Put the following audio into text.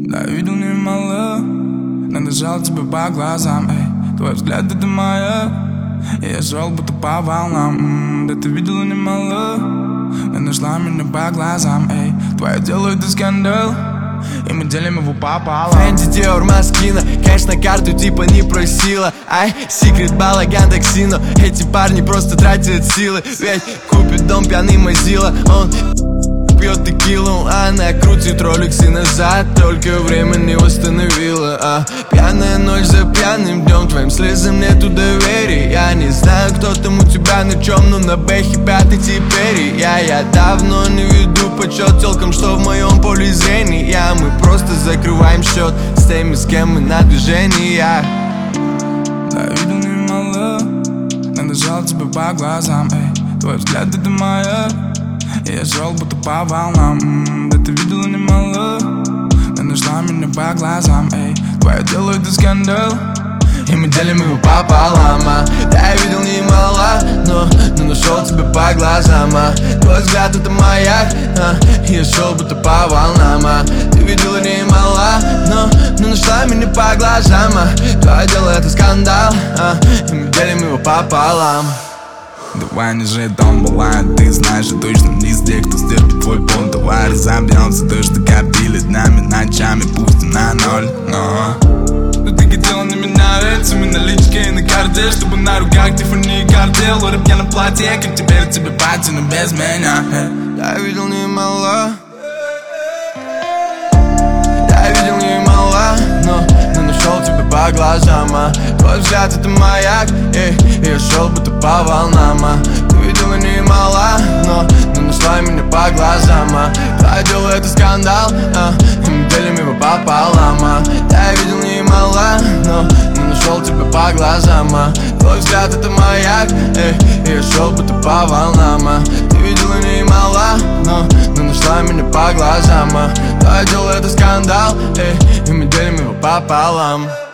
Да, видел немало, надышал тебе по глазам, эй. Твой взгляд — это моя, и я шел будто по волнам. Да ты видела немало, но нашла меня по глазам, эй. Твое дело — это скандал, и мы делим его пополам. Фэнди, Диор, Маскина, кэш на карту типа не просила. Ай, секрет, балаган, таксино. Эти парни просто тратят силы. Ведь купит дом пьяный Мазила. Он пьет текилу, она крутит роликсы назад. Только время не восстановила. Пьяная ночь за пьяным днем, твоим слезам нету доверия. Я не знаю, кто там у тебя на чем, но на бэхе пятый теперь. Я давно не веду подсчет телкам, что в моем поле зрения. Мы просто закрываем счет с теми, с кем мы на движениях. Да, видел немало, надышал тебе по глазам, эй. Твой взгляд — это моя, и я шел будто по волнам. Да ты видела немало, но нашла меня по глазам, эй. Твое дело — это скандал, и мы делим его пополам. Да, я видел немало, но нашел тебя по глазам. Твой взгляд — это маяк, я шел будто по волнам. Ты видела немало, но нашла меня по глазам. Твое дело — это скандал, и мы делим его пополам. Давай не жить дом баллайт, ты знаешь, и точно не из тех, кто стерпит твой пол. Давай разобьемся, то, что копили нами ночами, пусть и на ноль. Но ты хотела на меня рельсами, наличкой на карте, чтобы на руках Тиффани и картел. Рэп я на платье, как теперь тебе пати, но без меня. Я видел немало, я видел немало, но нашел тебя по глазам. Твой взгляд — это маяк, и я шел будто по волнам. Ты видела немало, но нашла меня по глазам. Твое дело — это скандал, и мы делим его пополам. Я видел немало, но нашел тебя по глазам. Твой взгляд — это маяк, и я шел будто по волнам. Ты видела немало, но нашла меня по глазам. Твое дело — это скандал, и мы делим его пополам.